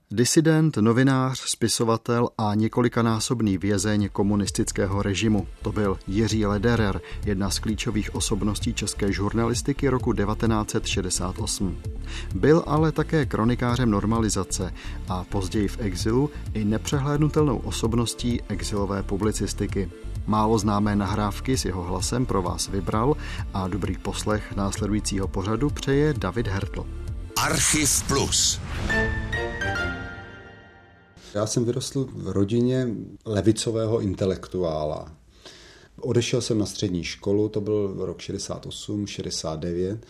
Disident, novinář, spisovatel a několikanásobný vězeň komunistického režimu. To byl Jiří Lederer, jedna z klíčových osobností české žurnalistiky roku 1968. Byl ale také kronikářem normalizace a později v exilu i nepřehlédnutelnou osobností exilové publicistiky. Málo známé nahrávky s jeho hlasem pro vás vybral a dobrý poslech následujícího pořadu přeje David Hertl. Archiv Plus. Já jsem vyrostl v rodině levicového intelektuála. Odešel jsem na střední školu, to byl rok 68, 69.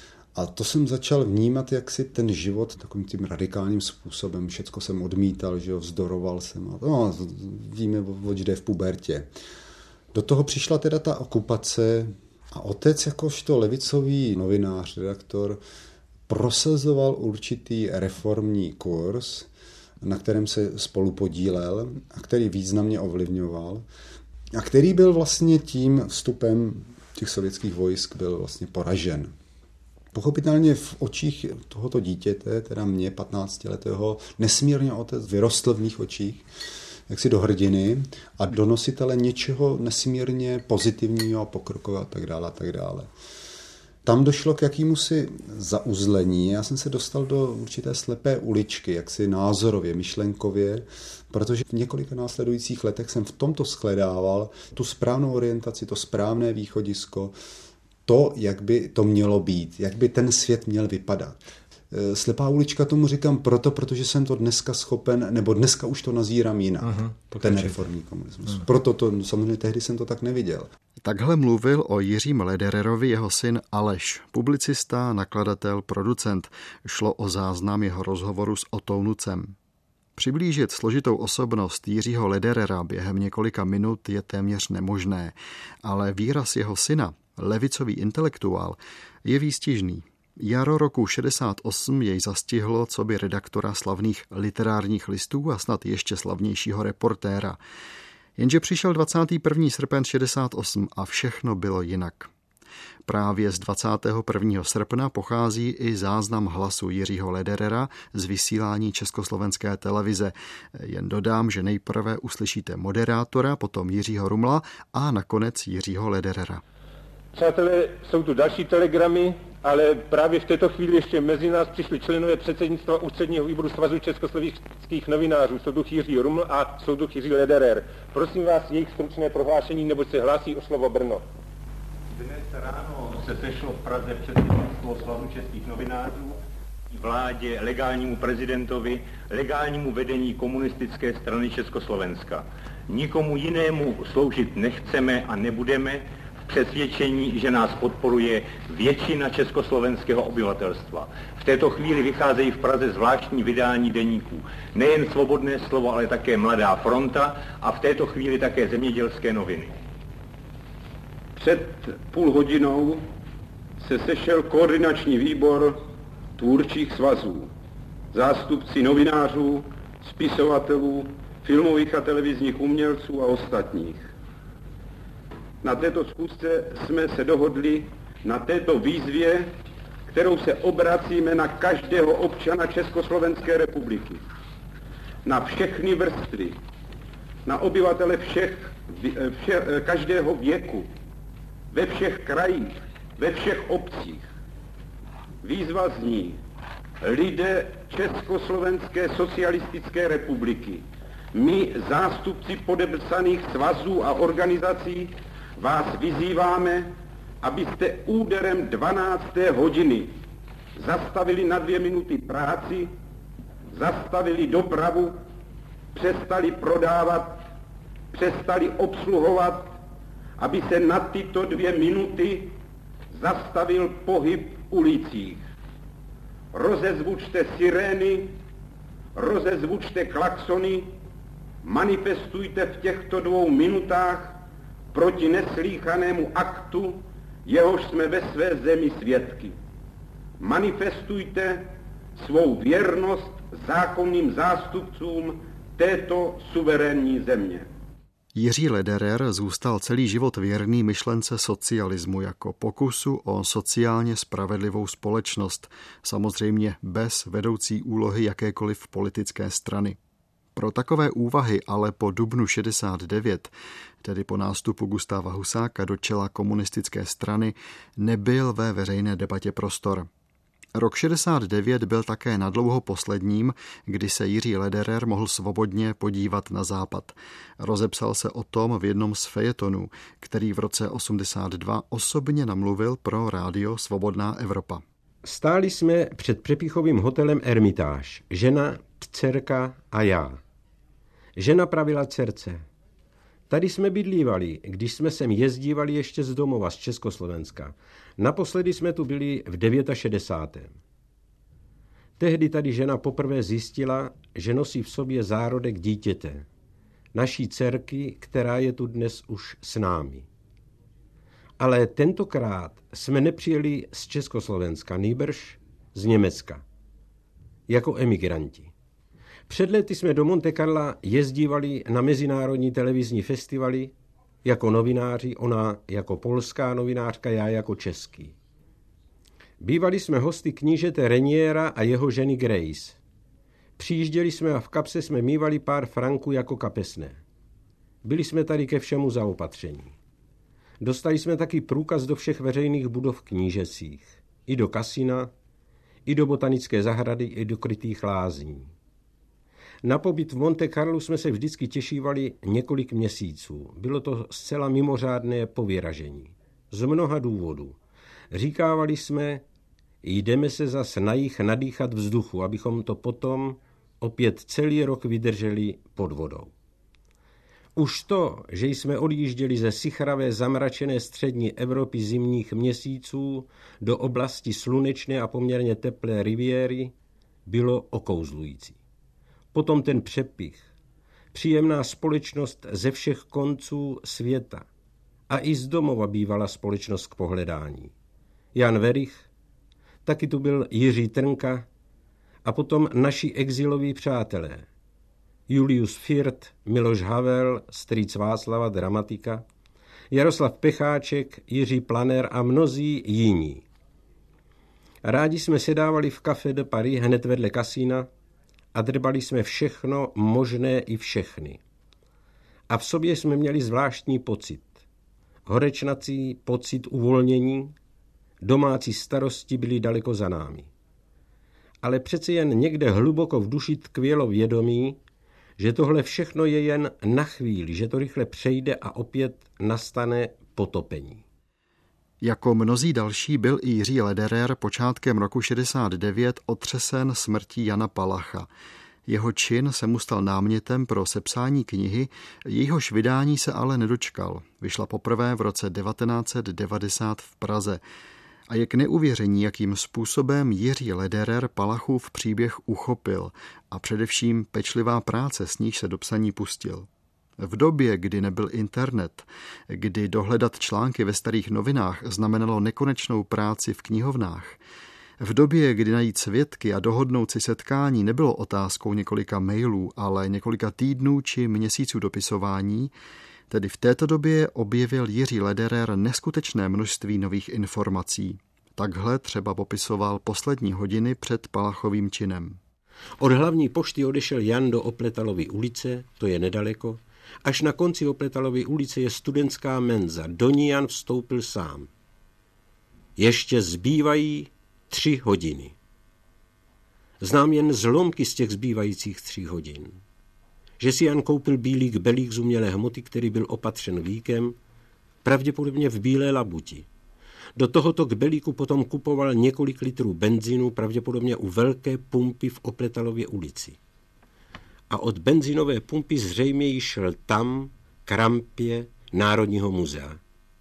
A to jsem začal vnímat jaksi ten život takovým tím radikálním způsobem. Všecko jsem odmítal, že jo, vzdoroval jsem. No, víme, oč jde v pubertě. Do toho přišla teda ta okupace a otec jakožto levicový novinář, redaktor, prosazoval určitý reformní kurz, na kterém se spolu podílel a který významně ovlivňoval a který byl vlastně tím vstupem těch sovětských vojsk byl vlastně poražen. Pochopitelně v očích tohoto dítěte, teda mě 15letého, nesmírně otec vyrostl v mých očích, jaksi do hrdiny a do nositele něčeho nesmírně pozitivního, pokrokového a tak dále a tak dále. Tam došlo k jakýmusi zauzlení. Já jsem se dostal do určité slepé uličky, jaksi názorově, myšlenkově, protože v několika následujících letech jsem v tomto shledával tu správnou orientaci, to správné východisko, to, jak by to mělo být, jak by ten svět měl vypadat. Slepá ulička tomu říkám protože jsem to dneska schopen, nebo dneska už to nazírám jinak, ten reformní komunismus. Proto to, samozřejmě tehdy jsem to tak neviděl. Takhle mluvil o Jiřím Ledererovi jeho syn Aleš, publicista, nakladatel, producent. Šlo o záznam jeho rozhovoru s Otou Nucem. Přiblížit složitou osobnost Jiřího Lederera během několika minut je téměř nemožné, ale výraz jeho syna, levicový intelektuál, je výstižný. Jaro roku 68 jej zastihlo coby redaktora slavných literárních listů a snad ještě slavnějšího reportéra. Jenže přišel 21. srpen 68 a všechno bylo jinak. Právě z 21. srpna pochází i záznam hlasu Jiřího Lederera z vysílání Československé televize. Jen dodám, že nejprve uslyšíte moderátora, potom Jiřího Rumla a nakonec Jiřího Lederera. Přátelé, jsou tu další telegramy, ale právě v této chvíli ještě mezi nás přišli členové předsednictva Ústředního výboru Svazu československých novinářů, soudruh Jiří Ruml a soudruh Jiří Lederer. Prosím vás, jejich stručné prohlášení, neboť se hlásí o slovo Brno. Dnes ráno se sešlo v Praze předsednictvo Svazu českých novinářů, vládě, legálnímu prezidentovi, legálnímu vedení komunistické strany Československa. Nikomu jinému sloužit nechceme a nebudeme, přesvědčení, že nás podporuje většina československého obyvatelstva. V této chvíli vycházejí v Praze zvláštní vydání deníků. Nejen Svobodné slovo, ale také Mladá fronta a v této chvíli také Zemědělské noviny. Před půl hodinou se sešel koordinační výbor tvůrčích svazů. Zástupci novinářů, spisovatelů, filmových a televizních umělců a ostatních. Na této schůzce jsme se dohodli na této výzvě, kterou se obracíme na každého občana Československé republiky. Na všechny vrstvy, na obyvatele každého věku, ve všech krajích, ve všech obcích. Výzva zní: lidé Československé socialistické republiky, my, zástupci podepsaných svazů a organizací, vás vyzýváme, abyste úderem 12. hodiny zastavili na 2 minuty práci, zastavili dopravu, přestali prodávat, přestali obsluhovat, aby se na tyto 2 minuty zastavil pohyb v ulicích. Rozezvučte sirény, rozezvučte klaxony, manifestujte v těchto 2 minutách proti neslýchanému aktu, jehož jsme ve své zemi svědky. Manifestujte svou věrnost zákonným zástupcům této suverénní země. Jiří Lederer zůstal celý život věrný myšlence socialismu jako pokusu o sociálně spravedlivou společnost, samozřejmě bez vedoucí úlohy jakékoliv politické strany. Pro takové úvahy ale po dubnu 69, tedy po nástupu Gustáva Husáka do čela komunistické strany, nebyl ve veřejné debatě prostor. Rok 69 byl také nadlouho posledním, kdy se Jiří Lederer mohl svobodně podívat na západ. Rozepsal se o tom v jednom z fejetonů, který v roce 82 osobně namluvil pro rádio Svobodná Evropa. Stáli jsme před přepichovým hotelem Ermitáž, žena, dcerka a já. Žena pravila dcerce: tady jsme bydlívali, když jsme sem jezdívali ještě z domova, z Československa. Naposledy jsme tu byli v 69. Tehdy tady žena poprvé zjistila, že nosí v sobě zárodek dítěte, naší dcerky, která je tu dnes už s námi. Ale tentokrát jsme nepřijeli z Československa, nýbrž z Německa, jako emigranti. Před lety jsme do Monte Carla jezdívali na mezinárodní televizní festivaly jako novináři, ona jako polská novinářka, já jako český. Bývali jsme hosty knížete Reniera a jeho ženy Grace. Přijížděli jsme a v kapse jsme mívali pár franků jako kapesné. Byli jsme tady ke všemu zaopatření. Dostali jsme taky průkaz do všech veřejných budov knížecích, i do kasina, i do botanické zahrady, i do krytých lázní. Na pobyt v Monte Carlu jsme se vždycky těšívali několik měsíců. Bylo to zcela mimořádné povyražení. Z mnoha důvodů. Říkávali jsme, jdeme se zas na jih nadýchat vzduchu, abychom to potom opět celý rok vydrželi pod vodou. Už to, že jsme odjížděli ze sichravé zamračené střední Evropy zimních měsíců do oblasti slunečné a poměrně teplé riviéry, bylo okouzlující. Potom ten přepich, příjemná společnost ze všech konců světa a i z domova bývala společnost k pohledání. Jan Werich, taky tu byl Jiří Trnka a potom naši exiloví přátelé. Julius Firth, Miloš Havel, strýc Václava, dramatika, Jaroslav Pecháček, Jiří Planer a mnozí jiní. Rádi jsme sedávali v Café de Paris hned vedle kasína a drbali jsme všechno možné i všechny. A v sobě jsme měli zvláštní pocit. Horečnací pocit uvolnění, domácí starosti byly daleko za námi. Ale přece jen někde hluboko v duši tkvělo vědomí, že tohle všechno je jen na chvíli, že to rychle přejde a opět nastane potopení. Jako mnozí další byl i Jiří Lederer počátkem roku 69 otřesen smrtí Jana Palacha. Jeho čin se mu stal námětem pro sepsání knihy, jejíhož vydání se ale nedočkal. Vyšla poprvé v roce 1990 v Praze. A je k neuvěření, jakým způsobem Jiří Lederer Palachův příběh uchopil a především pečlivá práce, s níž se do psaní pustil. V době, kdy nebyl internet, kdy dohledat články ve starých novinách znamenalo nekonečnou práci v knihovnách, v době, kdy najít svědky a dohodnout si setkání nebylo otázkou několika mailů, ale několika týdnů či měsíců dopisování, tedy v této době objevil Jiří Lederer neskutečné množství nových informací. Takhle třeba popisoval poslední hodiny před Palachovým činem. Od hlavní pošty odešel Jan do Opletalovy ulice, to je nedaleko, až na konci Opletalovy ulice je studentská menza, do ní Jan vstoupil sám. Ještě zbývají 3 hodiny. Znám jen zlomky z těch zbývajících 3 hodin. Že si Jan koupil bílý kbelík z umělé hmoty, který byl opatřen víkem, pravděpodobně v bílé labuti. Do tohoto kbelíku potom kupoval několik litrů benzínu, pravděpodobně u velké pumpy v Opletalově ulici. A od benzinové pumpy zřejmě jí šel tam, k rampě Národního muzea.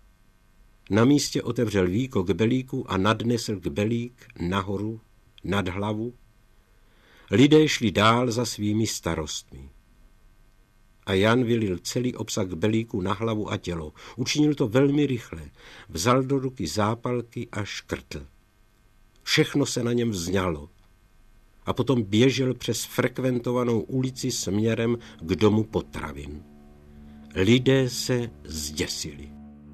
Na místě otevřel víko kbelíku a nadnesl kbelík nahoru, nad hlavu. Lidé šli dál za svými starostmi. A Jan vylil celý obsah kbelíku na hlavu a tělo. Učinil to velmi rychle. Vzal do ruky zápalky a škrtl. Všechno se na něm vzňalo. A potom běžel přes frekventovanou ulici směrem k domu potravin. Lidé se zděsili.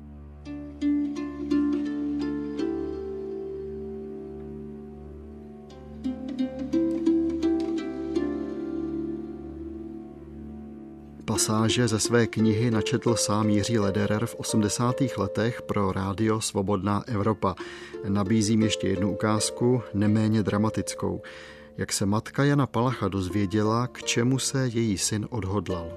Pasáže ze své knihy načetl sám Jiří Lederer v 80. letech pro rádio Svobodná Evropa. Nabízím ještě jednu ukázku, neméně dramatickou. Jak se matka Jana Palacha dozvěděla, k čemu se její syn odhodlal.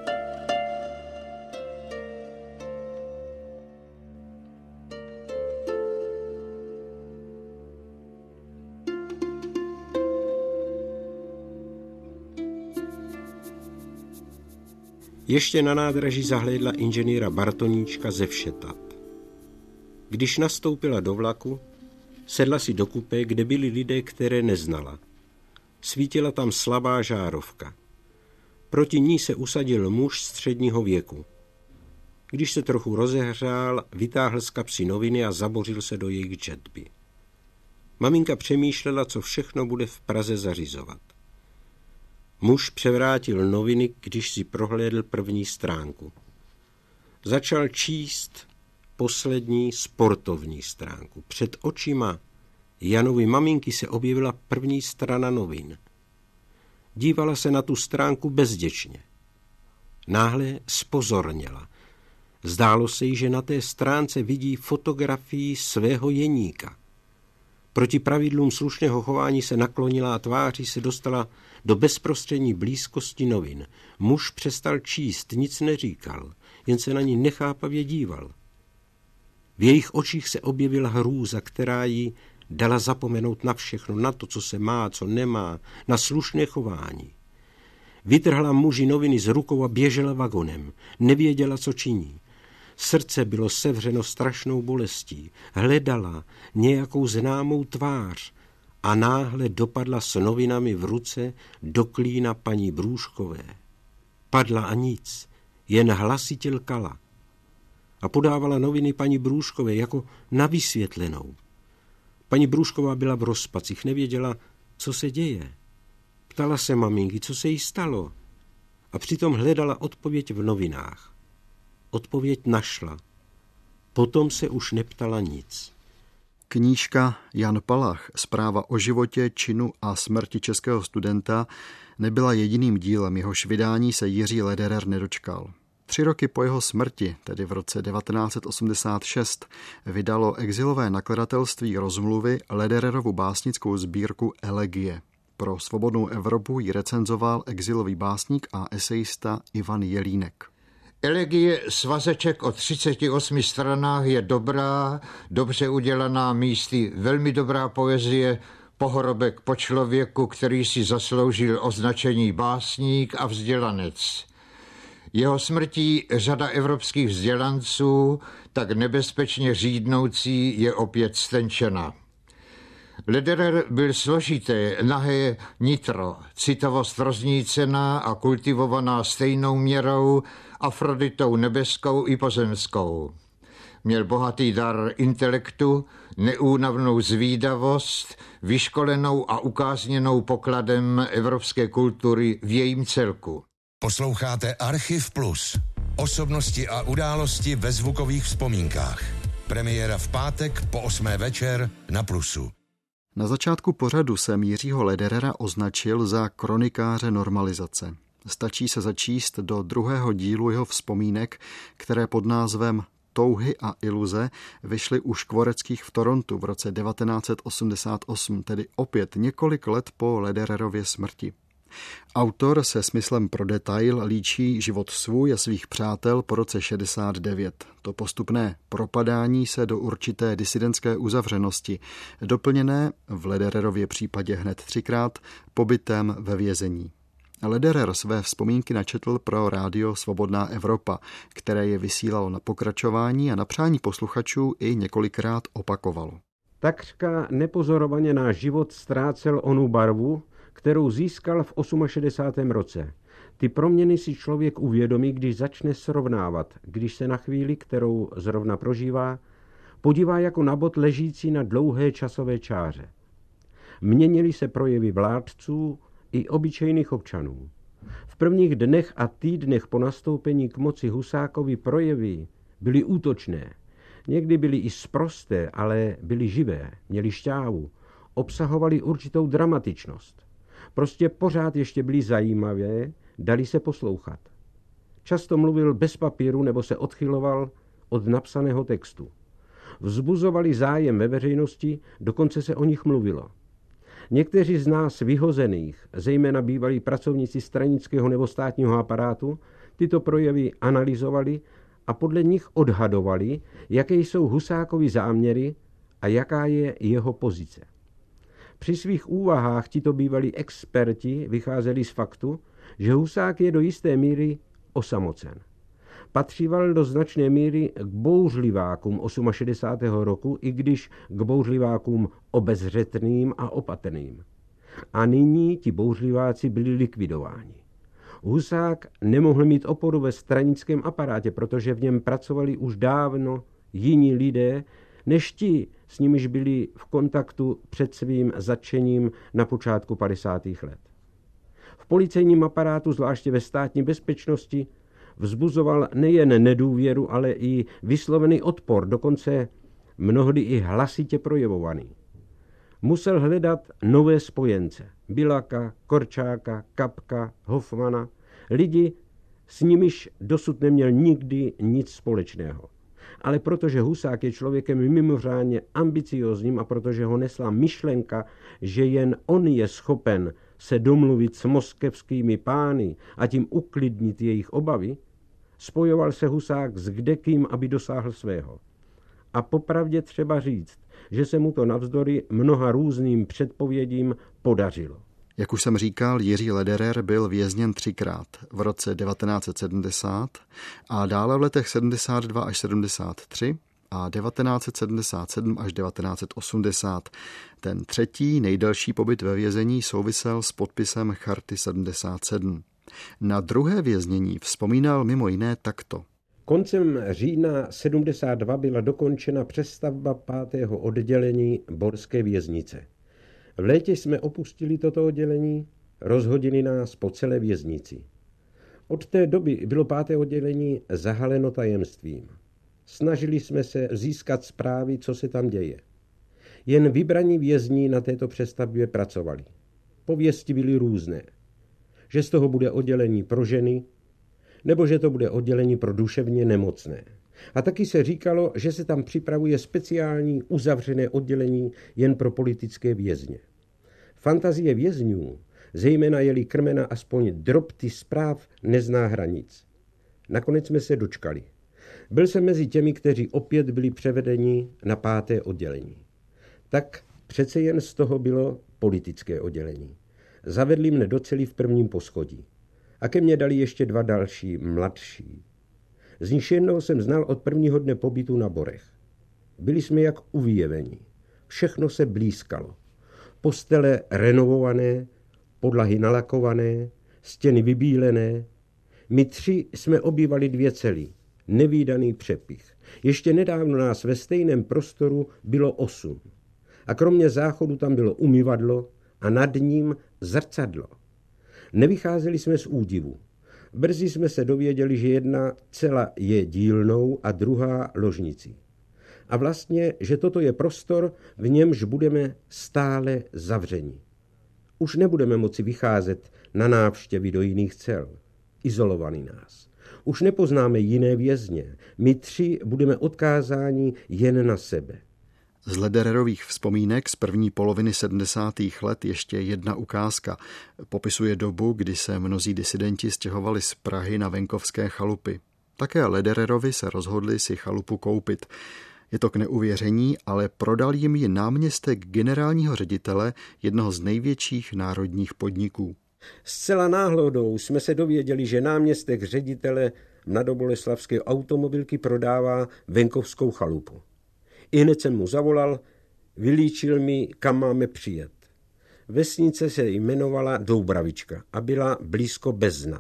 Ještě na nádraží zahlédla inženýra Bartoníčka ze Všetat. Když nastoupila do vlaku, sedla si do kupé, kde byli lidé, které neznala. Svítila tam slabá žárovka. Proti ní se usadil muž středního věku. Když se trochu rozehřál, vytáhl z kapsy noviny a zabořil se do jejich četby. Maminka přemýšlela, co všechno bude v Praze zařizovat. Muž převrátil noviny, když si prohlédl první stránku. Začal číst poslední sportovní stránku. Před očima Janovy maminky se objevila první strana novin. Dívala se na tu stránku bezděčně. Náhle zpozorněla. Zdálo se jí, že na té stránce vidí fotografii svého Jeníka. Proti pravidlům slušného chování se naklonila a tváří se dostala do bezprostřední blízkosti novin. Muž přestal číst, nic neříkal, jen se na ní nechápavě díval. V jejich očích se objevila hrůza, která jí dala zapomenout na všechno, na to, co se má, co nemá, na slušné chování. Vytrhla muži noviny z rukou a běžela vagonem. Nevěděla, co činí. Srdce bylo sevřeno strašnou bolestí. Hledala nějakou známou tvář a náhle dopadla s novinami v ruce do klína paní Brůškové. Padla a nic, jen hlasitě lkala. A podávala noviny paní Brůškové jako na vysvětlenou. Paní Brůšková byla v rozpacích, nevěděla, co se děje. Ptala se maminky, co se jí stalo. A přitom hledala odpověď v novinách. Odpověď našla. Potom se už neptala nic. Knížka Jan Palach, zpráva o životě, činu a smrti českého studenta, nebyla jediným dílem, jehož vydání se Jiří Lederer nedočkal. 3 roky po jeho smrti, tedy v roce 1986, vydalo exilové nakladatelství Rozmluvy Ledererovu básnickou sbírku Elegie. Pro Svobodnou Evropu ji recenzoval exilový básník a esejista Ivan Jelínek. Elegie svazeček o 38 stranách je dobrá, dobře udělaná, místy velmi dobrá poezie, pohorobek po člověku, který si zasloužil označení básník a vzdělanec. Jeho smrtí řada evropských vzdělanců, tak nebezpečně řídnoucí, je opět stenčena. Lederer byl složité, nahé nitro, citovost roznícená a kultivovaná stejnou měrou, Afroditou nebeskou i pozemskou. Měl bohatý dar intelektu, neúnavnou zvídavost, vyškolenou a ukázněnou pokladem evropské kultury v jejím celku. Posloucháte Archiv Plus. Osobnosti a události ve zvukových vzpomínkách. Premiéra v pátek po 8. večer na Plusu. Na začátku pořadu jsem Jiřího Lederera označil za kronikáře normalizace. Stačí se začíst do 2. dílu jeho vzpomínek, které pod názvem Touhy a iluze vyšly u Škvoreckých v Torontu v roce 1988, tedy opět několik let po Ledererově smrti. Autor se smyslem pro detail líčí život svůj a svých přátel po roce 69. To postupné propadání se do určité disidentské uzavřenosti, doplněné v Ledererově případě hned 3krát pobytem ve vězení. Lederer své vzpomínky načetl pro rádio Svobodná Evropa, které je vysílalo na pokračování a na přání posluchačů i několikrát opakovalo. Takřka nepozorovaně náš život ztrácel onu barvu, kterou získal v 68. roce. Ty proměny si člověk uvědomí, když začne srovnávat, když se na chvíli, kterou zrovna prožívá, podívá jako na bod ležící na dlouhé časové čáře. Měnily se projevy vládců i obyčejných občanů. V prvních dnech a týdnech po nastoupení k moci Husákovy projevy byly útočné. Někdy byly i sprosté, ale byly živé, měly šťávu, obsahovaly určitou dramatičnost. Prostě pořád ještě byly zajímavé, dali se poslouchat. Často mluvil bez papíru nebo se odchyloval od napsaného textu. Vzbuzovali zájem ve veřejnosti, dokonce se o nich mluvilo. Někteří z nás vyhozených, zejména bývalí pracovníci stranického nebo státního aparátu, tyto projevy analyzovali a podle nich odhadovali, jaké jsou Husákovy záměry a jaká je jeho pozice. Při svých úvahách tito bývalí experti vycházeli z faktu, že Husák je do jisté míry osamocen. Patříval do značné míry k bouřlivákům 68. roku, i když k bouřlivákům obezřetným a opatrným. A nyní ti bouřliváci byli likvidováni. Husák nemohl mít oporu ve stranickém aparátě, protože v něm pracovali už dávno jiní lidé, než ti, s nimiž byli v kontaktu před svým zatčením na počátku 50. let. V policejním aparátu, zvláště ve státní bezpečnosti, vzbuzoval nejen nedůvěru, ale i vyslovený odpor, dokonce mnohdy i hlasitě projevovaný. Musel hledat nové spojence. Biľaka, Korčáka, Kapka, Hofmana, lidi, s nimiž dosud neměl nikdy nic společného. Ale protože Husák je člověkem mimořádně ambiciózním a protože ho nesla myšlenka, že jen on je schopen se domluvit s moskevskými pány a tím uklidnit jejich obavy, spojoval se Husák s kdekým, aby dosáhl svého. A popravdě třeba říct, že se mu to navzdory mnoha různým předpovědím podařilo. Jak už jsem říkal, Jiří Lederer byl vězněn 3krát, v roce 1970 a dále v letech 72 až 73 a 1977 až 1980. Ten třetí, nejdelší pobyt ve vězení souvisel s podpisem Charty 77. Na druhé věznění vzpomínal mimo jiné takto. Koncem října 72 byla dokončena přestavba 5. oddělení Borské věznice. V létě jsme opustili toto oddělení, rozhodili nás po celé věznici. Od té doby bylo 5. oddělení zahaleno tajemstvím. Snažili jsme se získat zprávy, co se tam děje. Jen vybraní vězni na této přestavbě pracovali. Pověsti byly různé. Že z toho bude oddělení pro ženy, nebo že to bude oddělení pro duševně nemocné. A taky se říkalo, že se tam připravuje speciální uzavřené oddělení jen pro politické vězně. Fantazie vězňů, zejména je-li krmena aspoň drobty zpráv, nezná hranic. Nakonec jsme se dočkali. Byl jsem mezi těmi, kteří opět byli převedeni na 5. oddělení. Tak přece jen z toho bylo politické oddělení. Zavedli mne do cely v prvním poschodí. A ke mně dali ještě 2 další, mladší. Z nich jednoho jsem znal od prvního dne pobytu na Borech. Byli jsme jak uvěvení. Všechno se blýskalo. Postele renovované, podlahy nalakované, stěny vybílené. My 3 jsme obývali 2 cely. Nevídaný přepich. Ještě nedávno nás ve stejném prostoru bylo 8. A kromě záchodu tam bylo umyvadlo a nad ním zrcadlo. Nevycházeli jsme z údivu. Brzy jsme se dověděli, že jedna cela je dílnou a druhá ložnicí. A vlastně, že toto je prostor, v němž budeme stále zavřeni. Už nebudeme moci vycházet na návštěvy do jiných cel. Izolovaný nás. Už nepoznáme jiné vězně. My 3 budeme odkázáni jen na sebe. Z Ledererových vzpomínek z první poloviny 70. let ještě jedna ukázka. Popisuje dobu, kdy se mnozí disidenti stěhovali z Prahy na venkovské chalupy. Také Ledererovi se rozhodli si chalupu koupit. Je to k neuvěření, ale prodal jim ji náměstek generálního ředitele jednoho z největších národních podniků. Zcela náhodou jsme se dověděli, že náměstek ředitele mladoboleslavské automobilky prodává venkovskou chalupu. Ihned jsem mu zavolal, vylíčil mi, kam máme přijet. Vesnice se jmenovala Doubravička a byla blízko Bezna.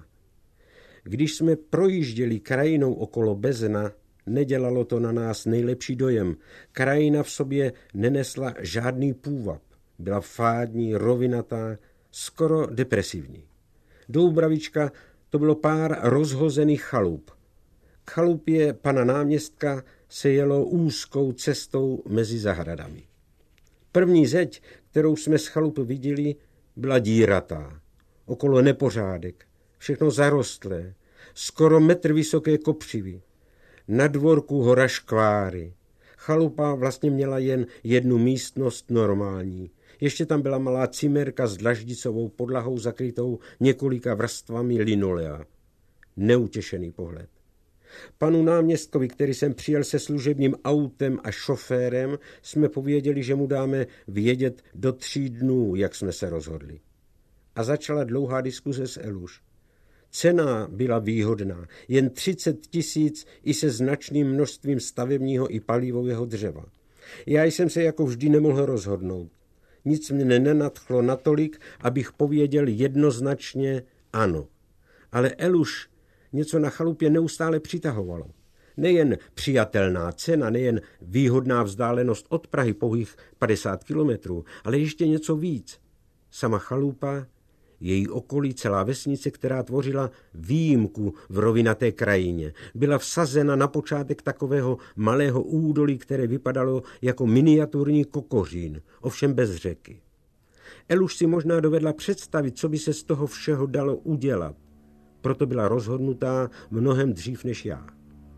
Když jsme projížděli krajinou okolo Bezna, nedělalo to na nás nejlepší dojem. Krajina v sobě nenesla žádný půvab. Byla fádní, rovinatá, skoro depresivní. Doubravička to bylo pár rozhozených chalup. K chalupě pana náměstka se jelo úzkou cestou mezi zahradami. První zeď, kterou jsme z chalupy viděli, byla díratá. Okolo nepořádek, všechno zarostlé, skoro metr vysoké kopřivy. Na dvorku hora škváry. Chalupa vlastně měla jen jednu místnost normální. Ještě tam byla malá cimerka s dlaždicovou podlahou zakrytou několika vrstvami linolea. Neutěšený pohled. Panu náměstkovi, který jsem přijel se služebním autem a šoférem, jsme pověděli, že mu dáme vědět do 3 dnů, jak jsme se rozhodli. A začala dlouhá diskuze s Eluš. Cena byla výhodná, jen 30 000 i se značným množstvím stavebního i palivového dřeva. Já jsem se jako vždy nemohl rozhodnout. Nic mě nenadchlo natolik, abych pověděl jednoznačně ano. Ale Eluš něco na chalupě neustále přitahovalo. Nejen přijatelná cena, nejen výhodná vzdálenost od Prahy pouhých 50 kilometrů, ale ještě něco víc. Sama chalupa, její okolí, celá vesnice, která tvořila výjimku v rovinaté krajině, byla vsazena na počátek takového malého údolí, které vypadalo jako miniaturní kokořín, ovšem bez řeky. Eluš si možná dovedla představit, co by se z toho všeho dalo udělat. Proto byla rozhodnutá mnohem dřív než já.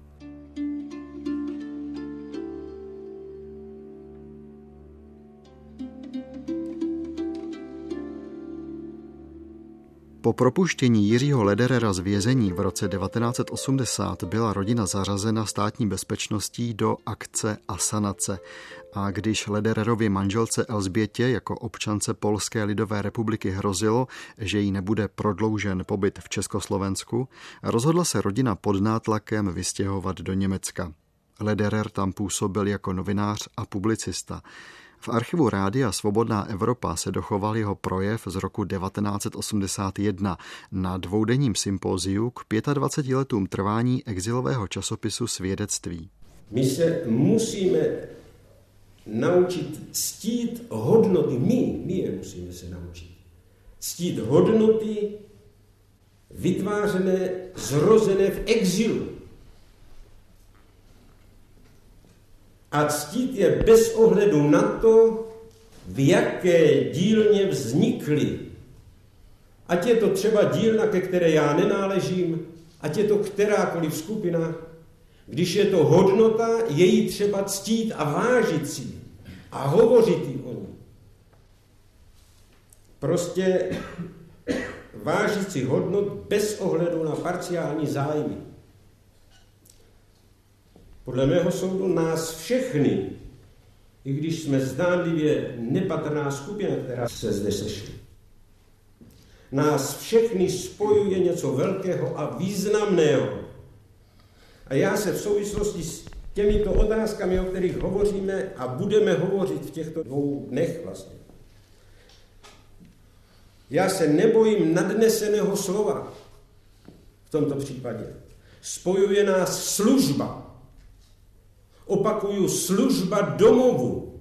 Po propuštění Jiřího Lederera z vězení v roce 1980 byla rodina zařazena státní bezpečností do akce Asanace. A když Ledererově manželce Elzbětě jako občance Polské lidové republiky hrozilo, že jí nebude prodloužen pobyt v Československu, rozhodla se rodina pod nátlakem vystěhovat do Německa. Lederer tam působil jako novinář a publicista. V archivu Rádia Svobodná Evropa se dochoval jeho projev z roku 1981 na dvoudenním sympóziu k 25 letům trvání exilového časopisu Svědectví. My se musíme naučit ctít hodnoty, my je musíme se naučit. Ctít hodnoty vytvářené, zrozené v exilu. A ctít je bez ohledu na to, v jaké dílně vznikly. Ať je to třeba dílna, ke které já nenáležím, ať je to kterákoliv skupina. Když je to hodnota, je jí třeba ctít a vážit si a hovořit jí o ní. Prostě vážit si hodnot bez ohledu na parciální zájmy. Podle mého soudu nás všechny, i když jsme zdánlivě nepatrná skupina, která se zde sešli, nás všechny spojuje něco velkého a významného. A já se v souvislosti s těmito otázkami, o kterých hovoříme a budeme hovořit v těchto 2 dnech vlastně, já se nebojím nadneseného slova v tomto případě. Spojuje nás služba. Opakuju, služba domovu.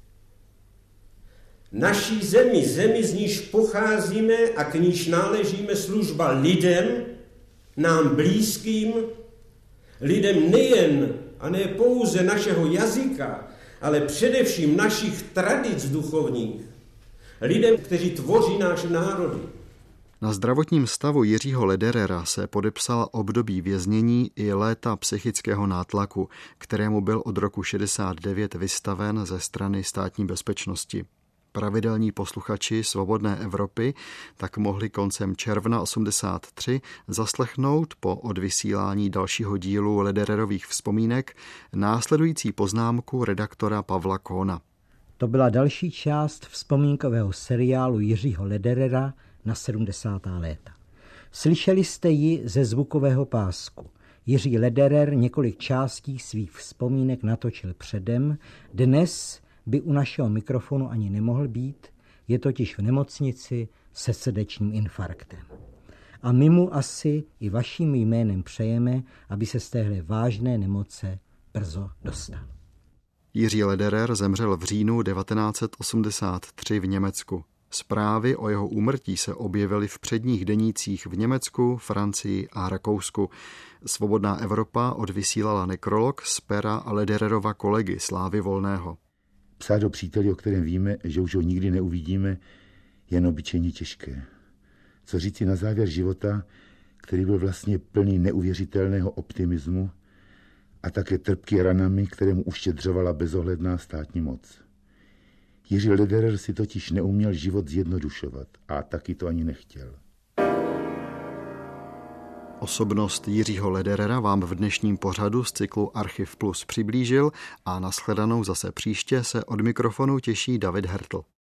Naší zemi, z níž pocházíme a k níž náležíme, služba lidem, nám blízkým, lidem nejen a ne pouze našeho jazyka, ale především našich tradic duchovních, lidem, kteří tvoří náš národy. Na zdravotním stavu Jiřího Lederera se podepsala období věznění i léta psychického nátlaku, kterému byl od roku 1969 vystaven ze strany státní bezpečnosti. Pravidelní posluchači Svobodné Evropy tak mohli koncem června 1983 zaslechnout po odvysílání dalšího dílu Ledererových vzpomínek následující poznámku redaktora Pavla Kohna. To byla další část vzpomínkového seriálu Jiřího Lederera na 70. léta. Slyšeli jste ji ze zvukového pásku. Jiří Lederer několik částí svých vzpomínek natočil předem. Dnes by u našeho mikrofonu ani nemohl být, je totiž v nemocnici se srdečním infarktem. A my mu asi i vaším jménem přejeme, aby se z téhle vážné nemoce brzo dostal. Jiří Lederer zemřel v říjnu 1983 v Německu. Zprávy o jeho úmrtí se objevily v předních denících v Německu, Francii a Rakousku. Svobodná Evropa odvysílala nekrolog z pera Ledererova kolegy Slávy Volného. Psát o příteli, o kterém víme, že už ho nikdy neuvidíme, jen obyčejně těžké. Co říci na závěr života, který byl vlastně plný neuvěřitelného optimismu a také trpký ranami, kterému uštědřovala bezohledná státní moc. Jiří Lederer si totiž neuměl život zjednodušovat a taky to ani nechtěl. Osobnost Jiřího Lederera vám v dnešním pořadu z cyklu Archiv Plus přiblížil a nashledanou zase příště se od mikrofonu těší David Hertl.